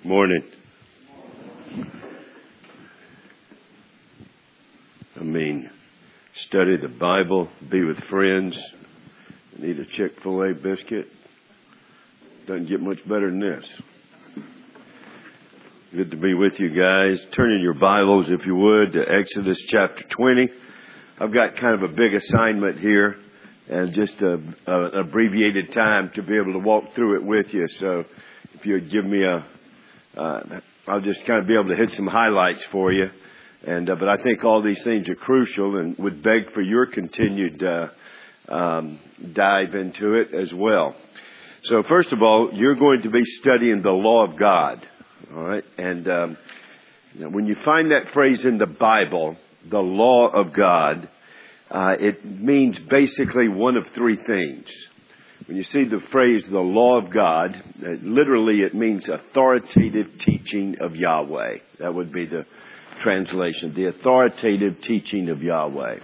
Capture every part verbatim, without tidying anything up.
Morning. I mean, study the Bible, be with friends, and eat a Chick-fil-A biscuit. Doesn't get much better than this. Good to be with you guys. Turn in your Bibles, if you would, to Exodus chapter twenty. I've got kind of a big assignment here and just a, a, an abbreviated time to be able to walk through it with you. So if you would give me a, uh, I'll just kind of be able to hit some highlights for you. And uh, but I think all these things are crucial and would beg for your continued uh, um, dive into it as well. So first of all, you're going to be studying the law of God. All right. And um, when you find that phrase in the Bible, the law of God, uh, it means basically one of three things. When you see the phrase the law of God, uh, literally it means authoritative teaching of Yahweh. That would be the translation, the authoritative teaching of Yahweh.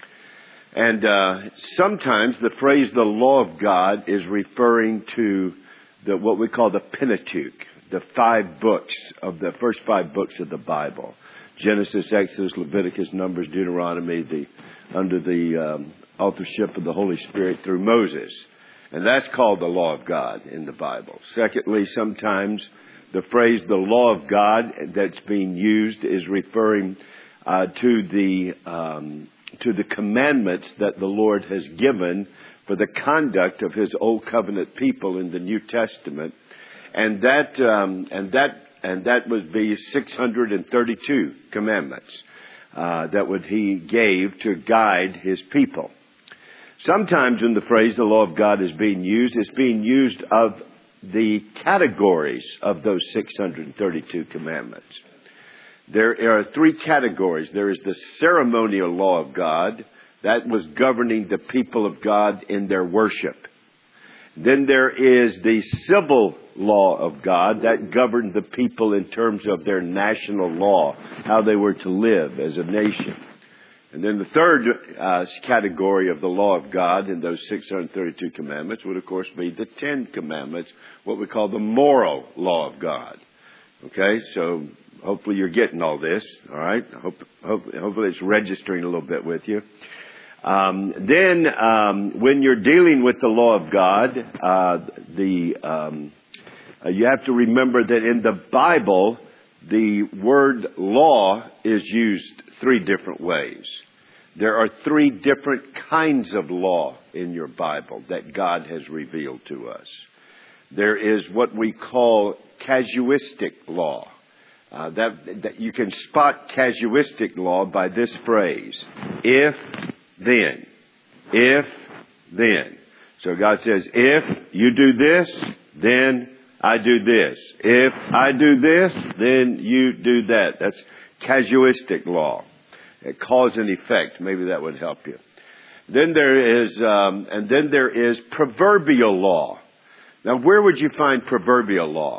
And uh, sometimes the phrase the law of God is referring to the what we call the Pentateuch, the five books of the first five books of the Bible. Genesis, Exodus, Leviticus, Numbers, Deuteronomy, the under the um, authorship of the Holy Spirit through Moses. And that's called the law of God in the Bible. Secondly, sometimes the phrase the law of God that's being used is referring uh, to the um, to the commandments that the Lord has given for the conduct of His Old Covenant people in the New Testament, and that um, and that and that would be six hundred thirty-two commandments uh, that would He gave to guide His people. Sometimes when the phrase the law of God is being used, it's being used of the categories of those six hundred thirty-two commandments. There are three categories. There is the ceremonial law of God that was governing the people of God in their worship. Then there is the civil law of God that governed the people in terms of their national law, how they were to live as a nation. And then the third uh, category of the law of God in those six hundred thirty-two commandments would, of course, be the Ten Commandments, what we call the moral law of God. Okay, so hopefully you're getting all this, all right? Hope, hope, hopefully it's registering a little bit with you. Um, then um, when you're dealing with the law of God, uh, the um, uh, you have to remember that in the Bible, the word law is used three different ways. There are three different kinds of law in your Bible that God has revealed to us. There is what we call casuistic law. Uh, that, that you can spot casuistic law by this phrase: if, then. If, then. So God says, if you do this, then I do this. If I do this, then you do that. That's casuistic law. Cause and effect. Maybe that would help you. Then there is, um, and then there is proverbial law. Now, where would you find proverbial law?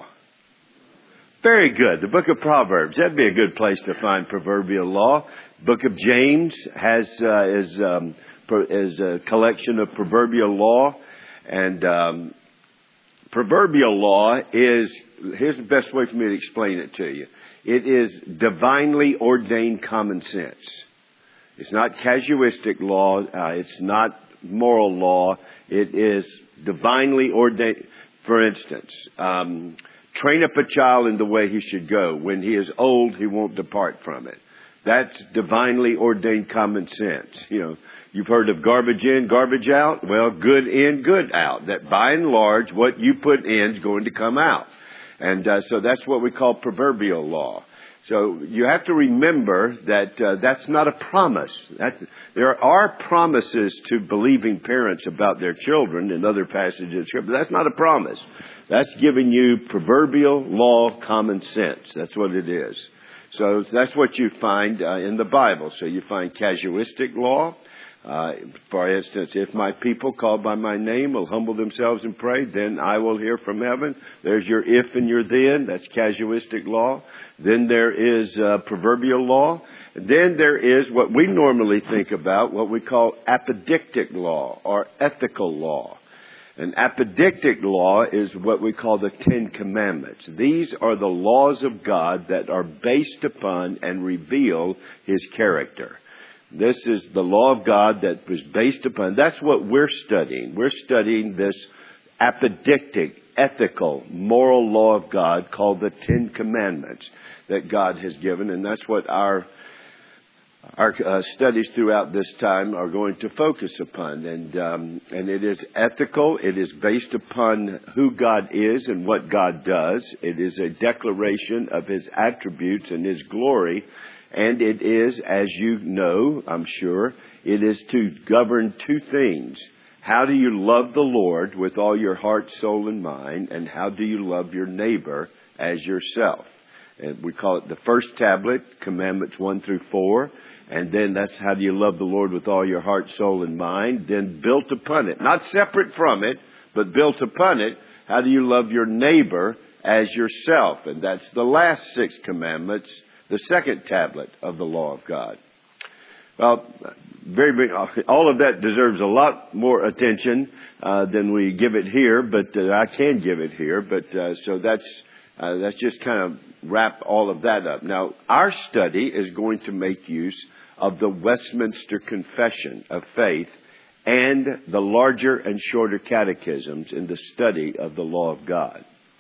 Very good. The book of Proverbs. That'd be a good place to find proverbial law. Book of James has uh, is um, is a collection of proverbial law, and um, proverbial law is, here's the best way for me to explain it to you. It is divinely ordained common sense. It's not casuistic law. Uh, it's not moral law. It is divinely ordained. For instance, um, train up a child in the way he should go. When he is old, he won't depart from it. That's divinely ordained common sense. You know, you've heard of garbage in, garbage out. Well, good in, good out. That by and large, what you put in is going to come out. And uh, so that's what we call proverbial law. So you have to remember that uh, that's not a promise. That, there are promises to believing parents about their children in other passages of Scripture, but that's not a promise. That's giving you proverbial law, common sense. That's what it is. So that's what you find uh, in the Bible. So you find casuistic law. Uh, for instance, if my people called by my name will humble themselves and pray, then I will hear from heaven. There's your if and your then. That's casuistic law. Then there is uh, proverbial law. Then there is what we normally think about, what we call apodictic law or ethical law. An apodictic law is what we call the Ten Commandments. These are the laws of God that are based upon and reveal His character. This is the law of God that was based upon, that's what we're studying. We're studying this apodictic, ethical, moral law of God called the Ten Commandments that God has given. And that's what our Our uh, studies throughout this time are going to focus upon. And um, and it is ethical. It is based upon who God is and what God does. It is a declaration of His attributes and His glory. And it is, as you know, I'm sure, it is to govern two things. How do you love the Lord with all your heart, soul, and mind? And how do you love your neighbor as yourself? And we call it the first tablet, commandments one through four. And then that's how do you love the Lord with all your heart, soul, and mind. Then built upon it, not separate from it, but built upon it, how do you love your neighbor as yourself? And that's the last six commandments, the second tablet of the law of God. Well, very big, all of that deserves a lot more attention uh, than we give it here, but uh, I can give it here. But uh, so that's uh, that's just kind of wrap all of that up. Now, our study is going to make use of the Westminster Confession of Faith and the larger and shorter catechisms in the study of the law of God.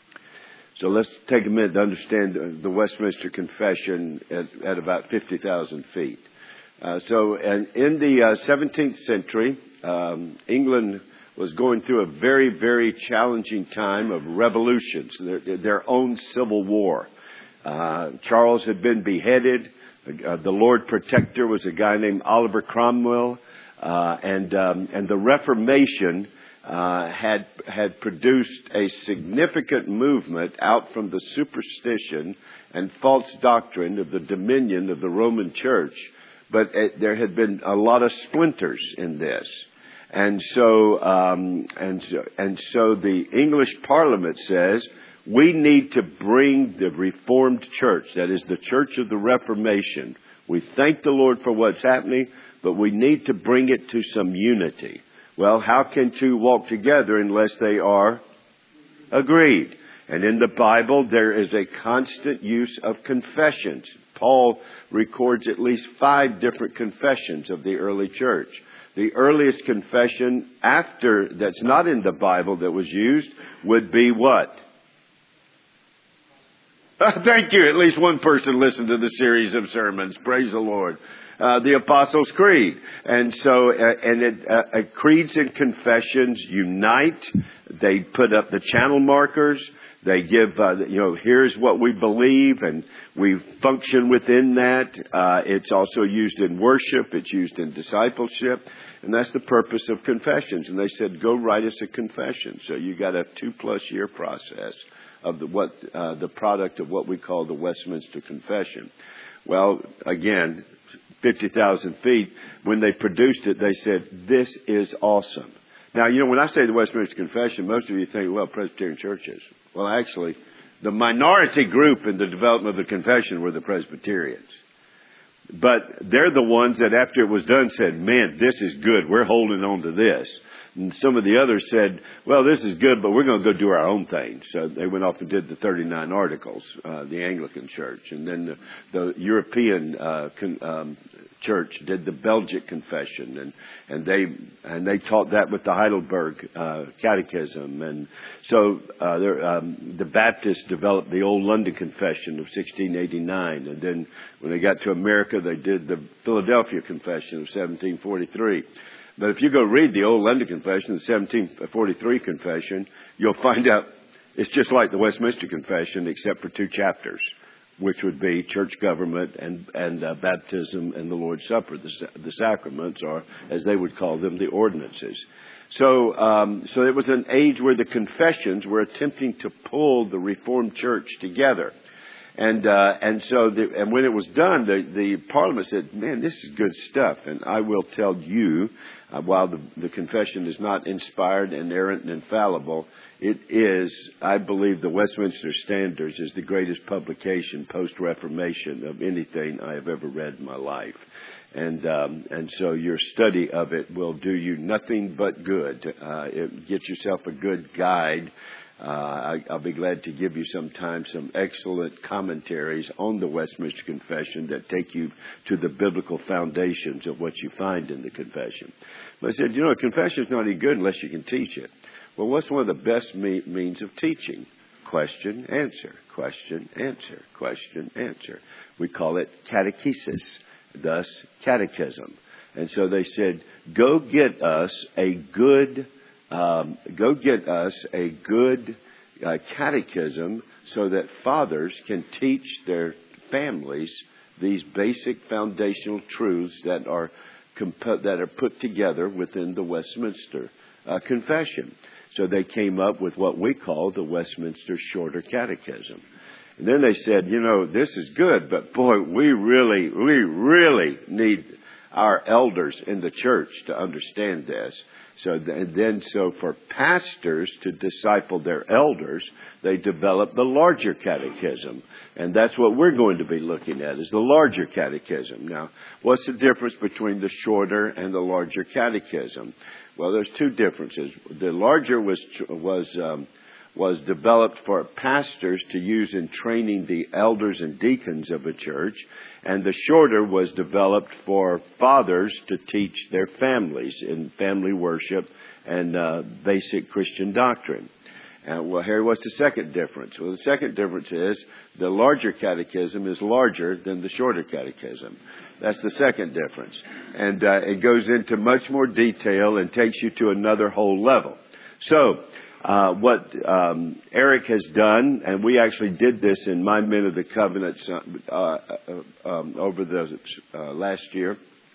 So let's take a minute to understand the Westminster Confession at, at about fifty thousand feet. Uh, so and in the uh, seventeenth century, um, England was going through a very, very challenging time of revolutions, their, their own civil war. Uh, Charles had been beheaded. Uh, the Lord Protector was a guy named Oliver Cromwell. Uh, and, um, and the Reformation uh, had, had produced a significant movement out from the superstition and false doctrine of the dominion of the Roman Church. But it, there had been a lot of splinters in this. And so, um, and so, and so the English Parliament says, we need to bring the Reformed Church, that is the Church of the Reformation. We thank the Lord for what's happening, but we need to bring it to some unity. Well, how can two walk together unless they are agreed? And in the Bible, there is a constant use of confessions. Paul records at least five different confessions of the early church. The earliest confession after, that's not in the Bible that was used, would be what? Thank you. At least one person listened to the series of sermons. Praise the Lord. Uh, the Apostles' Creed. And so, uh, and it, uh, uh, creeds and confessions unite. They put up the channel markers. They give, uh, you know, here's what we believe, and we function within that. Uh, it's also used in worship. It's used in discipleship. And that's the purpose of confessions. And they said, go write us a confession. So you got a two-plus year process of the, what, uh, the product of what we call the Westminster Confession. Well, again, fifty thousand feet, when they produced it, they said, this is awesome. Now, you know, when I say the Westminster Confession, most of you think, well, Presbyterian churches. Well, actually, the minority group in the development of the confession were the Presbyterians. But they're the ones that after it was done said, man, this is good. We're holding on to this. And some of the others said, well, this is good, but we're going to go do our own thing. So they went off and did the thirty-nine Articles, uh, the Anglican Church. And then the, the European uh, con, um, Church did the Belgic Confession. And, and they and they taught that with the Heidelberg uh, Catechism. And so uh, there, um, the Baptists developed the Old London Confession of sixteen eighty-nine. And then when they got to America, they did the Philadelphia Confession of seventeen forty-three. But if you go read the Old London Confession, the seventeen forty-three Confession, you'll find out it's just like the Westminster Confession, except for two chapters, which would be church government and, and uh, baptism and the Lord's Supper, the, the sacraments, or as they would call them, the ordinances. So, um, so it was an age where the confessions were attempting to pull the Reformed Church together. And uh, and so the, and when it was done, the, the Parliament said, "Man, this is good stuff." And I will tell you, uh, while the, the confession is not inspired, inerrant, and infallible, it is, I believe, the Westminster Standards is the greatest publication post-Reformation of anything I have ever read in my life. And um, and so your study of it will do you nothing but good. Uh, it, get yourself a good guide. Uh, I, I'll be glad to give you sometime some excellent commentaries on the Westminster Confession that take you to the biblical foundations of what you find in the confession. But I said, you know, a confession is not any good unless you can teach it. Well, what's one of the best me- means of teaching? Question, answer, question, answer, question, answer. We call it catechesis, thus catechism. And so they said, go get us a good Um, go get us a good uh, catechism so that fathers can teach their families these basic foundational truths that are comp- that are put together within the Westminster uh, Confession. So they came up with what we call the Westminster Shorter Catechism. And then they said, you know, this is good, but boy, we really, we really need our elders in the church to understand this. So and then, so for pastors to disciple their elders, they develop the larger catechism. And that's what we're going to be looking at, is the larger catechism. Now, what's the difference between the shorter and the larger catechism? Well, there's two differences. The larger was was um, was developed for pastors to use in training the elders and deacons of a church, and the shorter was developed for fathers to teach their families in family worship and uh, basic Christian doctrine. And well, Harry, what's the second difference? Well, the second difference is the larger catechism is larger than the shorter catechism. That's the second difference. And uh, it goes into much more detail and takes you to another whole level. So, Uh, what um, Eric has done, and we actually did this in my Men of the Covenant uh, uh, um, over the uh, last year,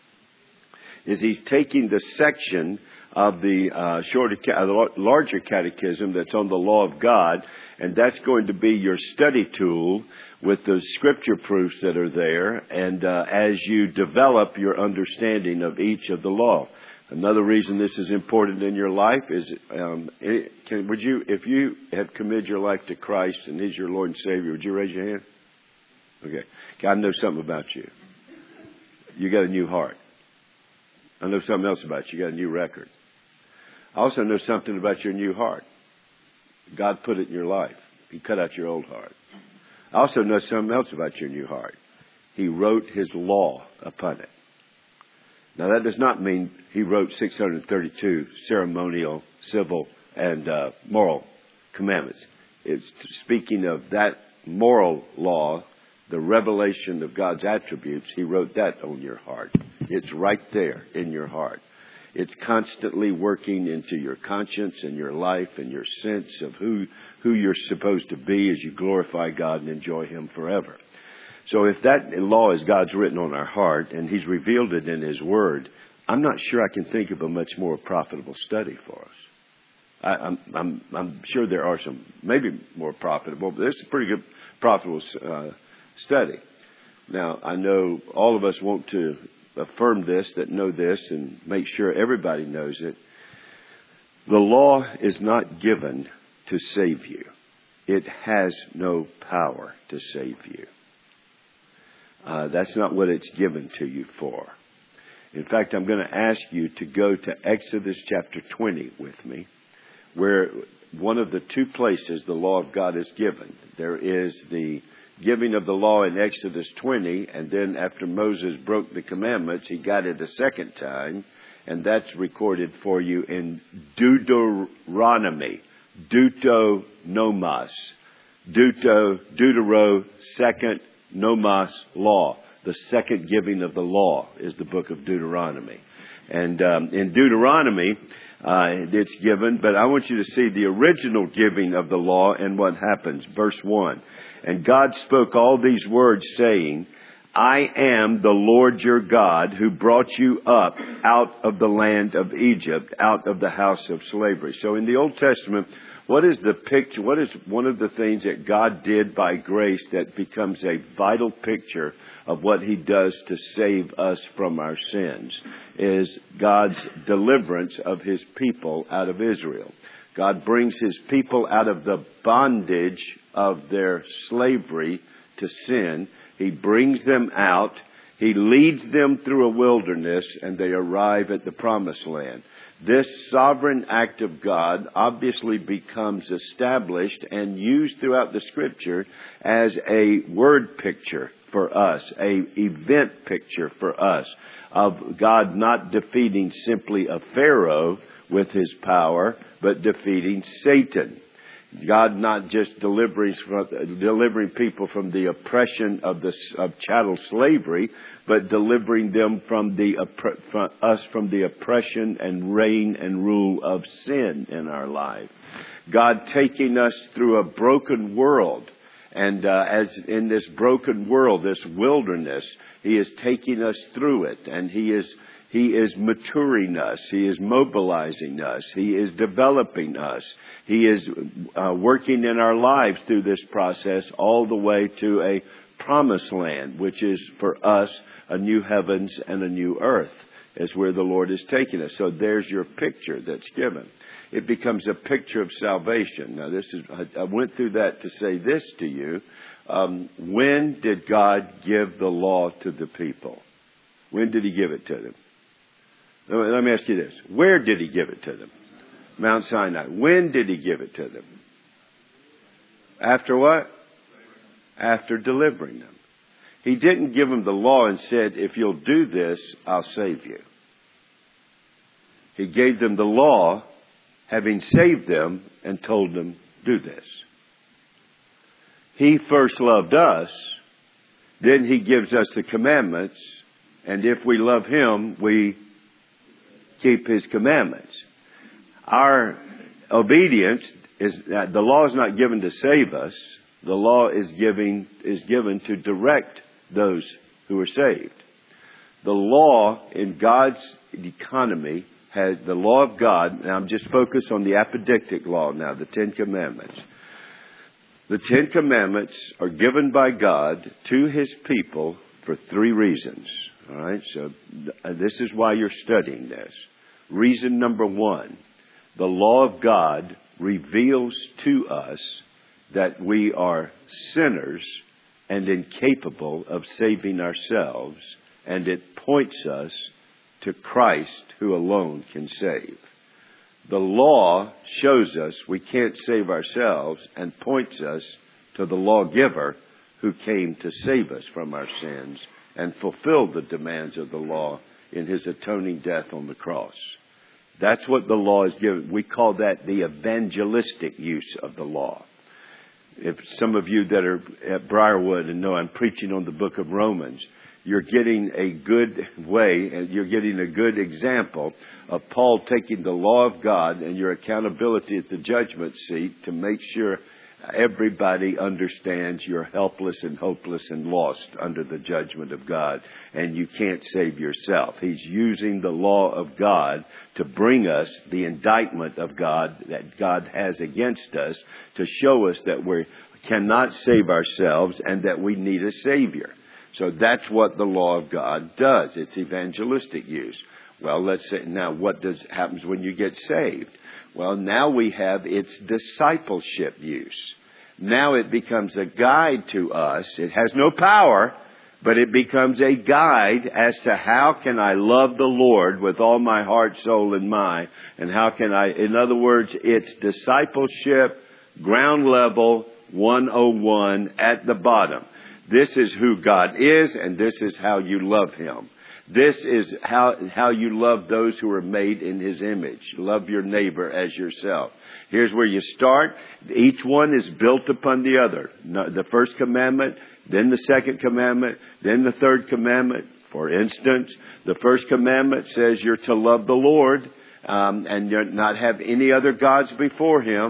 is he's taking the section of the uh, shorter, uh, larger catechism that's on the law of God, and that's going to be your study tool with the scripture proofs that are there, and uh, as you develop your understanding of each of the law. Another reason this is important in your life is, um, can, would you, if you have committed your life to Christ and He's your Lord and Savior, would you raise your hand? Okay. I know something about you. You got a new heart. I know something else about you. You got a new record. I also know something about your new heart. God put it in your life. He cut out your old heart. I also know something else about your new heart. He wrote His law upon it. Now, that does not mean He wrote six hundred thirty-two ceremonial, civil, and uh, moral commandments. It's speaking of that moral law, the revelation of God's attributes. He wrote that on your heart. It's right there in your heart. It's constantly working into your conscience and your life and your sense of who, who you're supposed to be as you glorify God and enjoy Him forever. So if that law is God's written on our heart and He's revealed it in His Word, I'm not sure I can think of a much more profitable study for us. I, I'm, I'm, I'm sure there are some maybe more profitable, but it's a pretty good profitable uh, study. Now, I know all of us want to affirm this, that know this, and make sure everybody knows it. The law is not given to save you. It has no power to save you. Uh, that's not what it's given to you for. In fact, I'm going to ask you to go to Exodus chapter twenty with me, where one of the two places the law of God is given. There is the giving of the law in Exodus twenty, and then after Moses broke the commandments, he got it a second time, and that's recorded for you in Deuteronomy, Deuteronomos, Deutero, Deutero, second Nomos law. The second giving of the law is the book of Deuteronomy. And um, in Deuteronomy, uh, it's given, but I want you to see the original giving of the law and what happens. Verse one. And God spoke all these words, saying, I am the Lord your God who brought you up out of the land of Egypt, out of the house of slavery. So in the Old Testament, What is the picture? What is one of the things that God did by grace that becomes a vital picture of what He does to save us from our sins? Is God's deliverance of His people out of Israel. God brings His people out of the bondage of their slavery to sin. He brings them out. He leads them through a wilderness, and they arrive at the promised land. This sovereign act of God obviously becomes established and used throughout the Scripture as a word picture for us, a event picture for us of God not defeating simply a Pharaoh with His power, but defeating Satan. God not just delivering, delivering people from the oppression of the of chattel slavery, but delivering them from the from us from the oppression and reign and rule of sin in our life. God taking us through a broken world, and uh, as in this broken world, this wilderness, He is taking us through it, and He is. He is maturing us. He is mobilizing us. He is developing us. He is uh, working in our lives through this process all the way to a promised land, which is for us a new heavens and a new earth, is where the Lord is taking us. So there's your picture that's given. It becomes a picture of salvation. Now, this is I, I went through that to say this to you. Um, when did God give the law to the people? When did He give it to them? Let me ask you this. Where did He give it to them? Mount Sinai. When did He give it to them? After what? After delivering them. He didn't give them the law and said, if you'll do this, I'll save you. He gave them the law, having saved them, and told them, do this. He first loved us, then He gives us the commandments, and if we love Him, we keep His commandments. Our obedience is that the law is not given to save us. The law is giving is given to direct those who are saved. The law in God's economy has the law of God. And I'm just focused on the apodictic law now, the Ten Commandments. The Ten Commandments are given by God to His people for three reasons. All right, so this is why you're studying this. Reason number one, the law of God reveals to us that we are sinners and incapable of saving ourselves, and it points us to Christ who alone can save. The law shows us we can't save ourselves and points us to the lawgiver who came to save us from our sins and fulfilled the demands of the law in His atoning death on the cross. That's what the law is given. We call that the evangelistic use of the law. If some of you that are at Briarwood and know I'm preaching on the book of Romans, you're getting a good way and you're getting a good example of Paul taking the law of God and your accountability at the judgment seat to make sure everybody understands you're helpless and hopeless and lost under the judgment of God, and you can't save yourself. He's using the law of God to bring us the indictment of God that God has against us, to show us that we cannot save ourselves and that we need a Savior. So that's what the law of God does. It's evangelistic use. Well, let's say now what does happens when you get saved? Well, now we have its discipleship use. Now it becomes a guide to us. It has no power, but it becomes a guide as to how can I love the Lord with all my heart, soul, and mind. And how can I, in other words, it's discipleship, ground level, one oh one at the bottom. This is who God is, and this is how you love Him. This is how how you love those who are made in His image. Love your neighbor as yourself. Here's where you start. Each one is built upon the other. The first commandment, then the second commandment, then the third commandment. For instance, the first commandment says you're to love the Lord um, and not have any other gods before Him.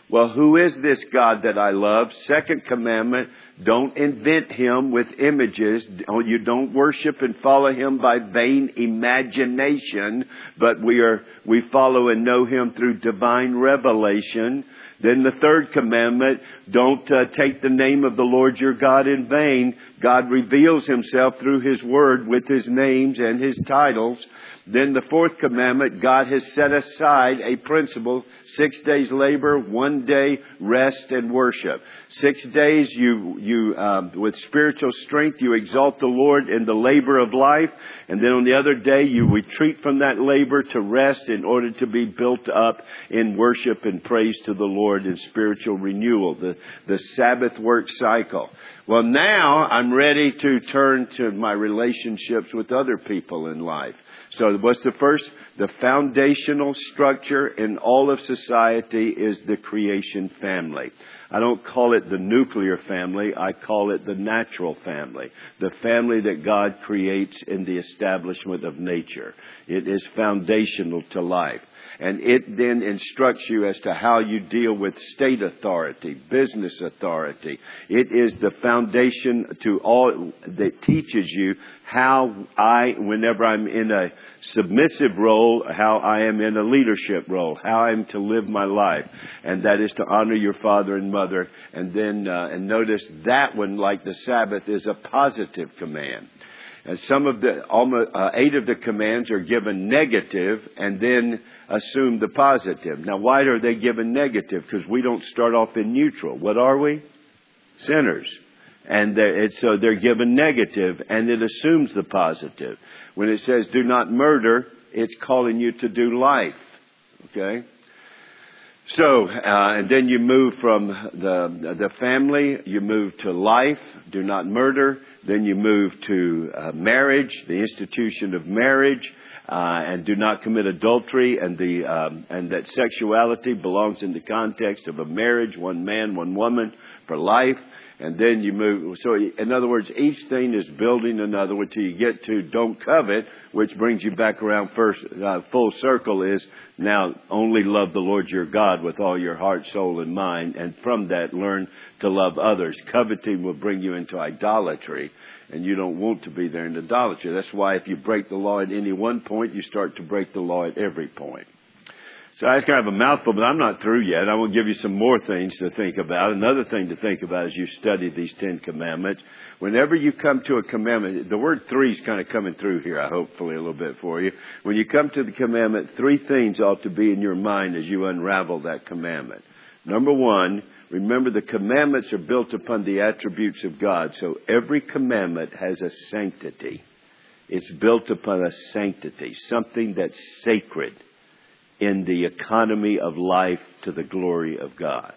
Well, who is this God that I love? Second commandment, don't invent Him with images. You don't worship and follow Him by vain imagination, but we are, we follow and know Him through divine revelation. Then the third commandment, don't uh, take the name of the Lord your God in vain. God reveals Himself through His Word with His names and His titles. Then the fourth commandment, God has set aside a principle, six days labor, one day rest and worship. Six days you, you, um, with spiritual strength, you exalt the Lord in the labor of life. And then on the other day, you retreat from that labor to rest in order to be built up in worship and praise to the Lord in spiritual renewal, the, the Sabbath work cycle. Well, now I'm ready to turn to my relationships with other people in life. So what's the first? The foundational structure in all of society is the creation family. I don't call it the nuclear family. I call it the natural family. The family that God creates in the establishment of nature. It is foundational to life. And it then instructs you as to how you deal with state authority, business authority. It is the foundation to all that teaches you how I, whenever I'm in a submissive role, how I am in a leadership role, how I'm to live my life. And that is to honor your father and mother. And then, uh, and notice that one, like the Sabbath, is a positive command. And some of the, almost, uh, eight of the commands are given negative and then assume the positive. Now, why are they given negative? Because we don't start off in neutral. What are we? Sinners. And it's, so they're given negative and it assumes the positive. When it says do not murder, it's calling you to do life. Okay? So, uh, and then you move from the the family, you move to life, do not murder. Then you move to uh, marriage, the institution of marriage, uh, and do not commit adultery. And the um, and that sexuality belongs in the context of a marriage, one man, one woman for life. And then you move. So, in other words, each thing is building another until you get to don't covet, which brings you back around first. Uh, full circle is now only love the Lord your God with all your heart, soul, and mind. And from that, learn to love others. Coveting will bring you into idolatry, and you don't want to be there in idolatry. That's why if you break the law at any one point, you start to break the law at every point. So that's kind of a mouthful, but I'm not through yet. I will give you some more things to think about. Another thing to think about as you study these Ten Commandments. Whenever you come to a commandment, the word three is kind of coming through here, I hopefully a little bit for you. When you come to the commandment, three things ought to be in your mind as you unravel that commandment. Number one, remember the commandments are built upon the attributes of God. So every commandment has a sanctity. It's built upon a sanctity, something that's sacred in the economy of life to the glory of God.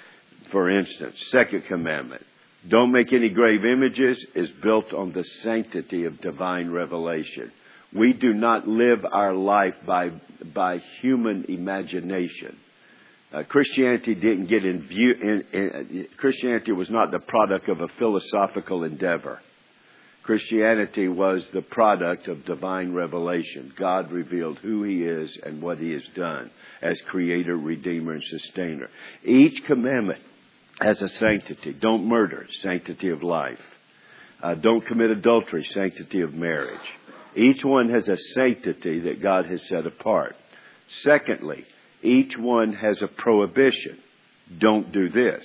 For instance, second commandment, don't make any grave images, is built on the sanctity of divine revelation. We do not live our life by by human imagination. Uh, Christianity didn't get in view. In, in, Christianity was not the product of a philosophical endeavor. Christianity was the product of divine revelation. God revealed who He is and what He has done as Creator, Redeemer, and Sustainer. Each commandment has a sanctity. Don't murder, sanctity of life. Uh, don't commit adultery, sanctity of marriage. Each one has a sanctity that God has set apart. Secondly, each one has a prohibition. Don't do this.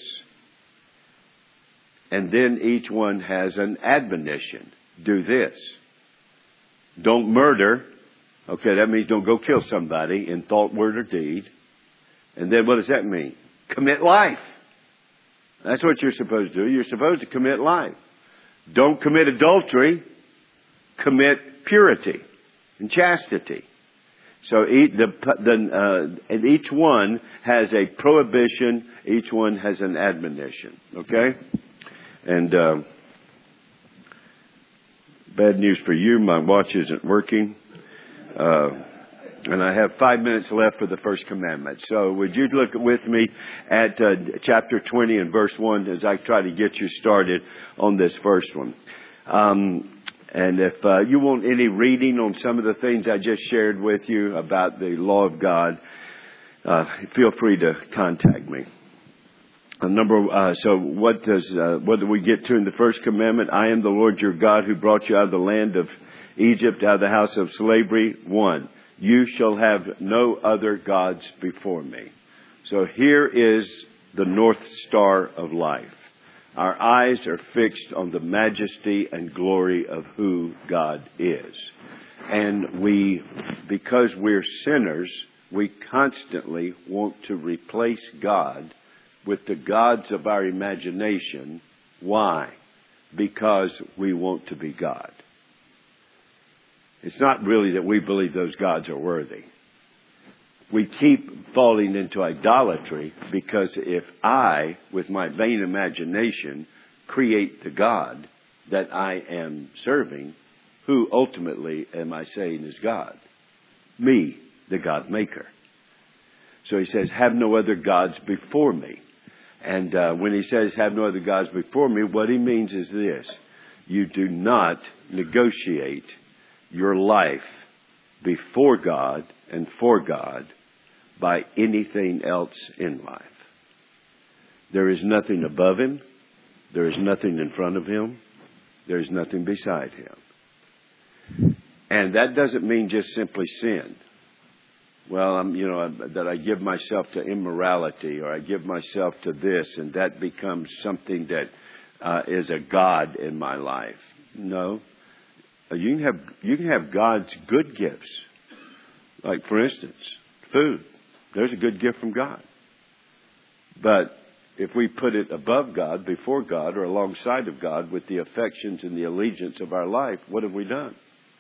And then each one has an admonition. Do this. Don't murder. Okay, that means don't go kill somebody in thought, word, or deed. And then what does that mean? Commit life. That's what you're supposed to do. You're supposed to commit life. Don't commit adultery. Commit purity and chastity. So each, the, the, uh, and each one has a prohibition. Each one has an admonition. Okay? And uh, bad news for you, my watch isn't working. Uh, and I have five minutes left for the first commandment. So would you look with me at uh, chapter twenty and verse one as I try to get you started on this first one. Um, and if uh, you want any reading on some of the things I just shared with you about the law of God, uh, feel free to contact me. Uh, number, uh, so what does, uh, what do we get to in the first commandment? I am the Lord your God who brought you out of the land of Egypt, out of the house of slavery. One, you shall have no other gods before me. So here is the North Star of life. Our eyes are fixed on the majesty and glory of who God is. And we, because we're sinners, we constantly want to replace God with the gods of our imagination. Why? Because we want to be God. It's not really that we believe those gods are worthy. We keep falling into idolatry because if I, with my vain imagination, create the God that I am serving, who ultimately am I saying is God? Me, the God maker. So he says, have no other gods before me. And uh, when he says, have no other gods before me, what he means is this. You do not negotiate your life before God and for God by anything else in life. There is nothing above him. There is nothing in front of him. There is nothing beside him. And that doesn't mean just simply sin. Well, I'm, you know, that I give myself to immorality or I give myself to this and that becomes something that uh, is a God in my life. No. You can have, you can have God's good gifts. Like, for instance, food. There's a good gift from God. But if we put it above God, before God, or alongside of God with the affections and the allegiance of our life, what have we done?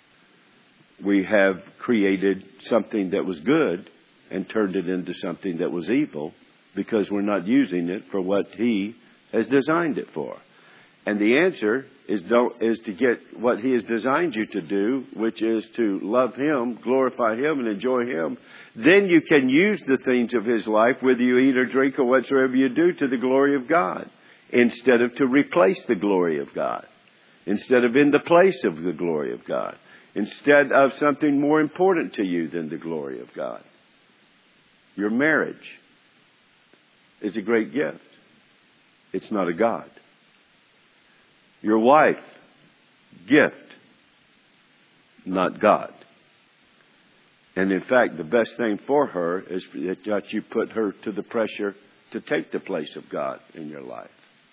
We have created something that was good and turned it into something that was evil because we're not using it for what He has designed it for. And the answer is don't, is to get what He has designed you to do, which is to love Him, glorify Him, and enjoy Him. Then you can use the things of His life, whether you eat or drink or whatsoever you do, to the glory of God, instead of to replace the glory of God, instead of in the place of the glory of God, instead of something more important to you than the glory of God. Your marriage is a great gift. It's not a God. Your wife, gift, not God. And in fact, the best thing for her is that you put her to the pressure to take the place of God in your life.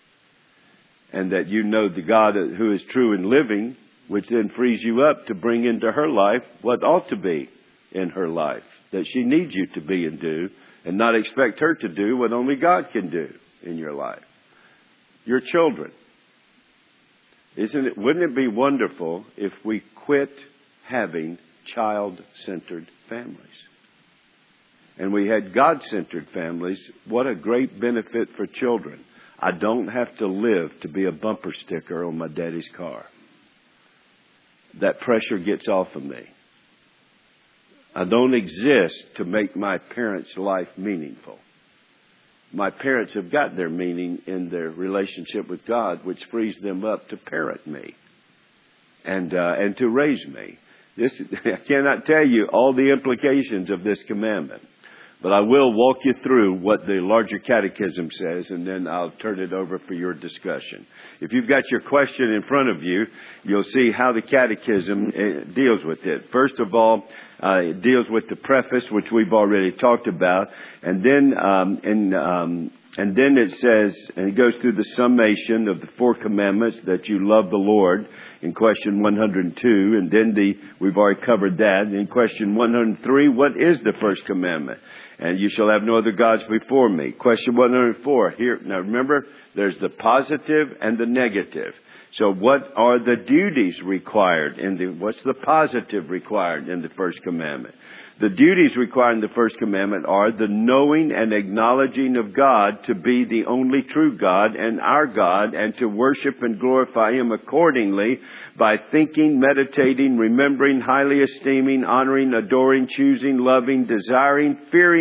And that you know the God who is true and living, which then frees you up to bring into her life what ought to be in her life, that she needs you to be and do, and not expect her to do what only God can do in your life. Your children. Isn't it, wouldn't it be wonderful if we quit having child-centered families and we had God-centered families? What a great benefit for children. I don't have to live to be a bumper sticker on my daddy's car. That pressure gets off of me. I don't exist to make my parents' life meaningful. My parents have got their meaning in their relationship with God, which frees them up to parent me and uh, and to raise me. This I cannot tell you all the implications of this commandment, but I will walk you through what the larger catechism says, and then I'll turn it over for your discussion. If you've got your question in front of you, you'll see how the catechism deals with it. First of all, uh, it deals with the preface, which we've already talked about, and then um, and um, and then it says, and it goes through the summation of the four commandments, that you love the Lord in question one hundred two, and then the we've already covered that. In question one hundred three, what is the first commandment? And you shall have no other gods before me. Question one hundred four. Here, now remember, there's the positive and the negative. So what are the duties required in the, what's the positive required in the first commandment? The duties required in the first commandment are the knowing and acknowledging of God to be the only true God and our God, and to worship and glorify Him accordingly by thinking, meditating, remembering, highly esteeming, honoring, adoring, choosing, loving, desiring, fearing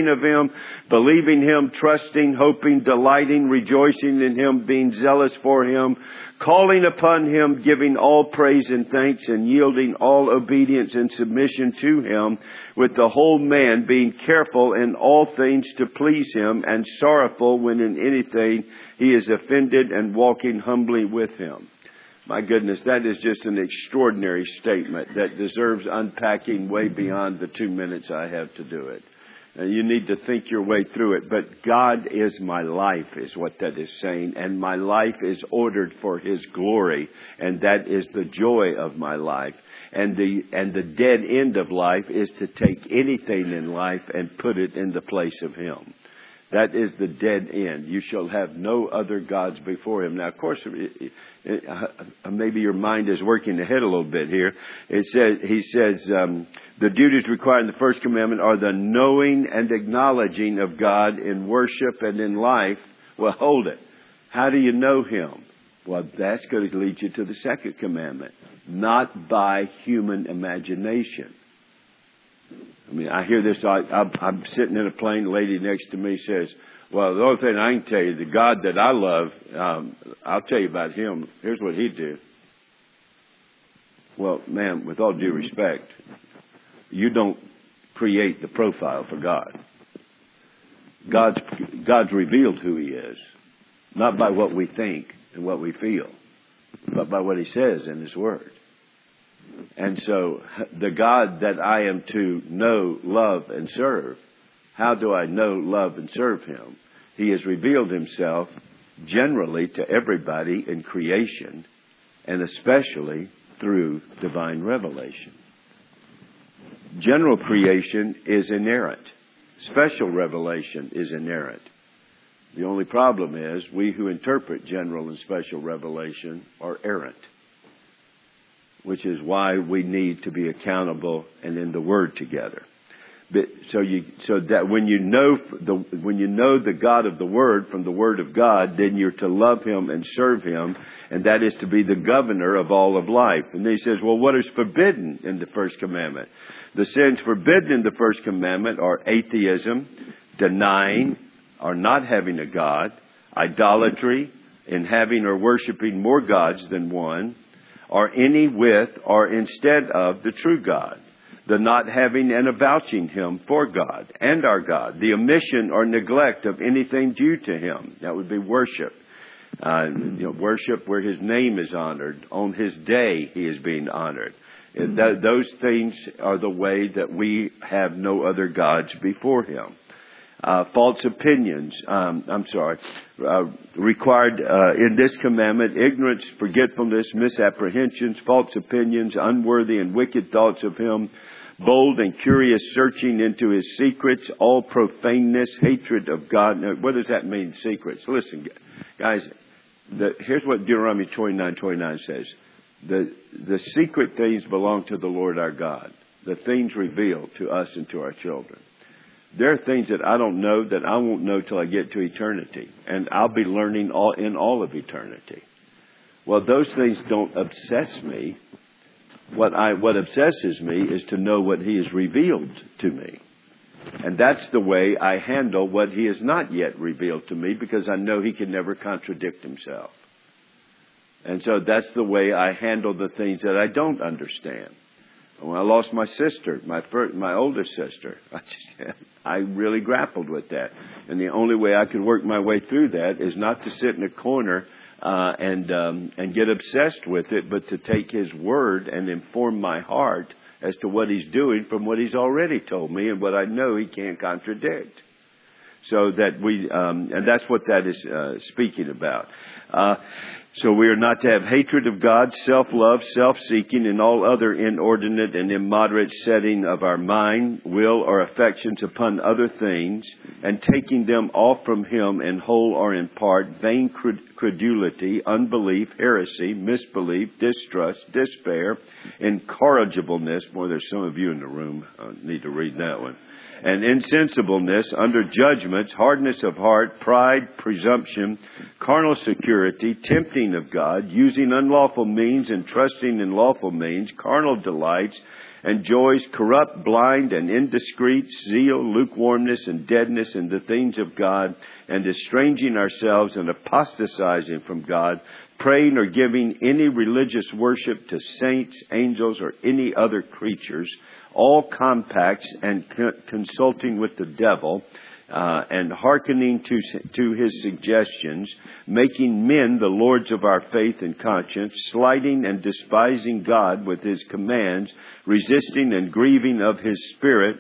of Him, believing Him, trusting, hoping, delighting, rejoicing in Him, being zealous for Him, calling upon Him, giving all praise and thanks, and yielding all obedience and submission to Him, with the whole man being careful in all things to please Him, and sorrowful when in anything he is offended, and walking humbly with Him. My goodness, that is just an extraordinary statement that deserves unpacking way beyond the two minutes I have to do it. And you need to think your way through it. But God is my life, is what that is saying. And my life is ordered for His glory. And that is the joy of my life. And the, and the dead end of life is to take anything in life and put it in the place of Him. That is the dead end. You shall have no other gods before Him. Now, of course, it, it, uh, maybe your mind is working ahead a little bit here. It says, He says, um, the duties required in the first commandment are the knowing and acknowledging of God in worship and in life. Well, hold it. How do you know Him? Well, that's going to lead you to the second commandment. Not by human imagination. I mean, I hear this, I, I'm, I'm sitting in a plane, the lady next to me says, well, the only thing I can tell you, the God that I love, um, I'll tell you about Him. Here's what He'd do. Well, ma'am, with all due respect, you don't create the profile for God. God's, God's revealed who He is, not by what we think and what we feel, but by what He says in His Word. And so the God that I am to know, love, and serve, how do I know, love, and serve Him? He has revealed Himself generally to everybody in creation, and especially through divine revelation. General creation is inerrant. Special revelation is inerrant. The only problem is we who interpret general and special revelation are errant, which is why we need to be accountable and in the Word together. But so you, so that when you know the, when you know the God of the Word from the Word of God, then you're to love Him and serve Him, and that is to be the governor of all of life. And then He says, well, what is forbidden in the first commandment? The sins forbidden in the first commandment are atheism, denying or not having a God, idolatry, in having or worshiping more gods than one, or any with or instead of the true God, the not having and avouching Him for God and our God, the omission or neglect of anything due to Him. That would be worship. Uh, you know, worship where His name is honored. On His day He is being honored. And th- those things are the way that we have no other gods before Him. Uh, false opinions, um, I'm sorry, uh, required uh, in this commandment, ignorance, forgetfulness, misapprehensions, false opinions, unworthy and wicked thoughts of Him, bold and curious searching into His secrets, all profaneness, hatred of God. Now, what does that mean, secrets? Listen, guys, the, here's what Deuteronomy twenty-nine twenty-nine says. The, the secret things belong to the Lord our God, the things revealed to us and to our children. There are things that I don't know that I won't know till I get to eternity. And I'll be learning all in all of eternity. Well, those things don't obsess me. What I what obsesses me is to know what He has revealed to me. And that's the way I handle what He has not yet revealed to me, because I know He can never contradict Himself. And so that's the way I handle the things that I don't understand. When I lost my sister, my first, my oldest sister, I, just, I really grappled with that. And the only way I could work my way through that is not to sit in a corner uh, and um, and get obsessed with it, but to take His Word and inform my heart as to what He's doing from what He's already told me and what I know He can't contradict. So that we, um, and that's what that is uh, speaking about. Uh, So we are not to have hatred of God, self-love, self-seeking, and all other inordinate and immoderate setting of our mind, will, or affections upon other things, and taking them off from Him in whole or in part, vain credulity, unbelief, heresy, misbelief, distrust, despair, incorrigibleness. Boy, there's some of you in the room. I need to read that one. And insensibleness, under judgments, hardness of heart, pride, presumption, carnal security, tempting of God, using unlawful means and trusting in lawful means, carnal delights, and joys corrupt, blind, and indiscreet, zeal, lukewarmness, and deadness in the things of God, and estranging ourselves and apostatizing from God, praying or giving any religious worship to saints, angels, or any other creatures, all compacts and co- consulting with the devil, Uh, and hearkening to to his suggestions, making men the lords of our faith and conscience, slighting and despising God with his commands, resisting and grieving of his spirit,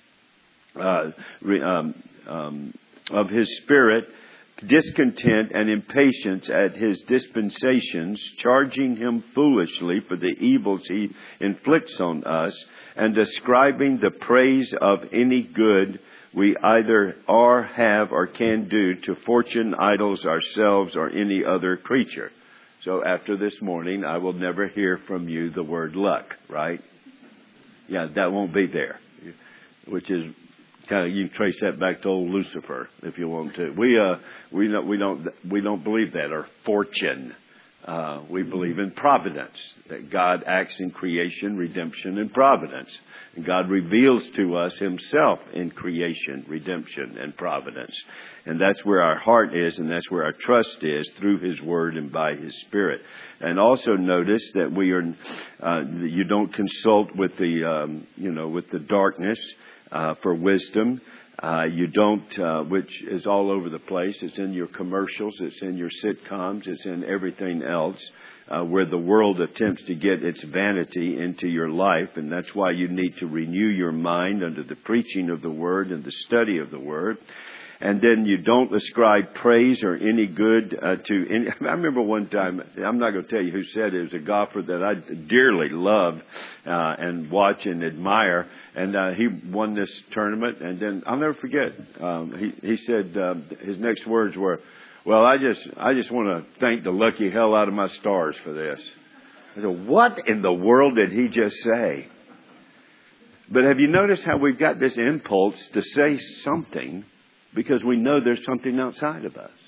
uh, re, um, um, of his spirit, discontent and impatience at his dispensations, charging him foolishly for the evils he inflicts on us, and ascribing the praise of any good we either are, have, or can do to fortune, idols, ourselves, or any other creature. So after this morning, I will never hear from you the word luck, right? Yeah, that won't be there. Which is kind of, you can trace that back to old Lucifer if you want to. We uh we don't we don't we don't believe that, or fortune. Uh, we believe in providence, that God acts in creation, redemption, and providence. And God reveals to us himself in creation, redemption, and providence. And that's where our heart is, and that's where our trust is, through his word and by his spirit. And also notice that we are, uh, you don't consult with the, um, you know, with the darkness uh, for wisdom. Uh, you don't, uh, which is all over the place. It's in your commercials. It's in your sitcoms. It's in everything else, uh, where the world attempts to get its vanity into your life. And that's why you need to renew your mind under the preaching of the word and the study of the word. And then you don't ascribe praise or any good uh, to any. I remember one time, I'm not going to tell you who said it. It was a golfer that I dearly love uh, and watch and admire. And uh, he won this tournament. And then I'll never forget. Um, he he said uh, his next words were, "Well, I just I just want to thank the lucky hell out of my stars for this." I said, "What in the world did he just say?" But have you noticed how we've got this impulse to say something? Because we know there's something outside of us.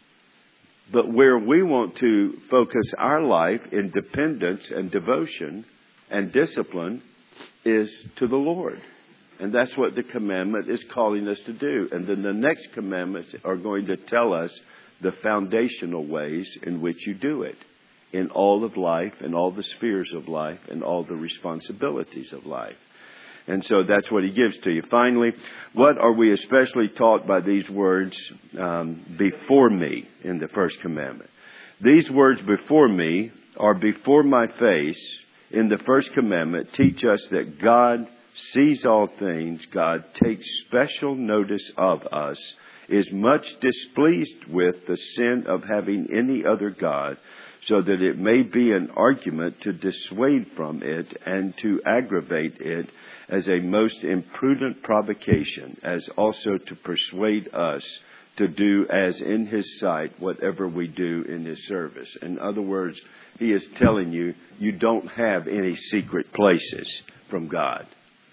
But where we want to focus our life in dependence and devotion and discipline is to the Lord. And that's what the commandment is calling us to do. And then the next commandments are going to tell us the foundational ways in which you do it. In all of life, in all the spheres of life, and all the responsibilities of life. And so that's what he gives to you. Finally, what are we especially taught by these words, um, before me, in the first commandment? These words, before me, or before my face, in the first commandment, teach us that God sees all things, God takes special notice of us, is much displeased with the sin of having any other God, so that it may be an argument to dissuade from it and to aggravate it as a most imprudent provocation, as also to persuade us to do as in his sight whatever we do in his service. In other words, he is telling you, you don't have any secret places from God.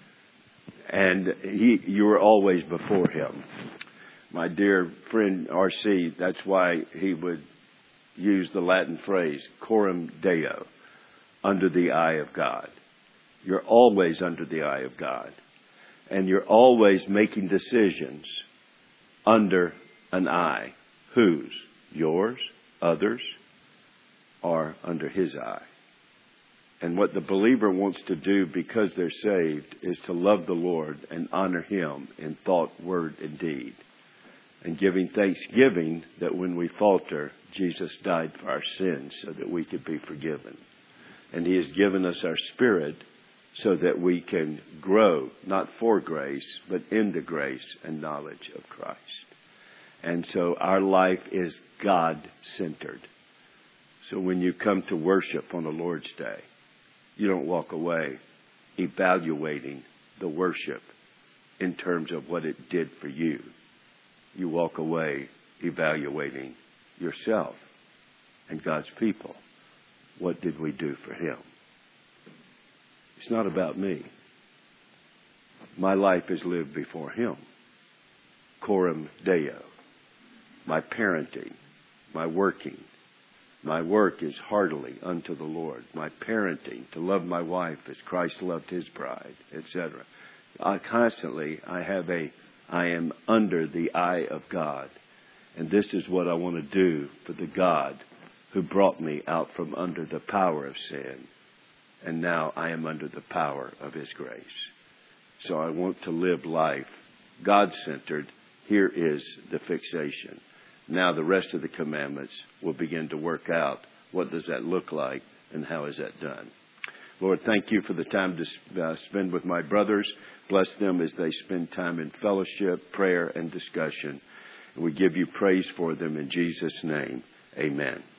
And he, you are always before him. My dear friend R C, that's why he would use the Latin phrase, coram Deo, under the eye of God. You're always under the eye of God. And you're always making decisions under an eye. Whose? Yours? Others? Or under his eye? And what the believer wants to do because they're saved is to love the Lord and honor him in thought, word, and deed. And giving thanksgiving that when we falter, Jesus died for our sins so that we could be forgiven. And he has given us our spirit so that we can grow, not for grace, but in the grace and knowledge of Christ. And so our life is God-centered. So when you come to worship on the Lord's Day, you don't walk away evaluating the worship in terms of what it did for you. You walk away evaluating yourself and God's people. What did we do for him? It's not about me. My life is lived before him. Coram Deo. My parenting, my working, My work is heartily unto the Lord. My parenting, to love my wife as Christ loved his bride, et cetera. I constantly, I have a, I am under the eye of God. And this is what I want to do for the God who brought me out from under the power of sin. And now I am under the power of his grace. So I want to live life God-centered. Here is the fixation. Now the rest of the commandments will begin to work out. What does that look like and how is that done? Lord, thank you for the time to uh, spend with my brothers. Bless them as they spend time in fellowship, prayer, and discussion. And we give you praise for them in Jesus' name. Amen.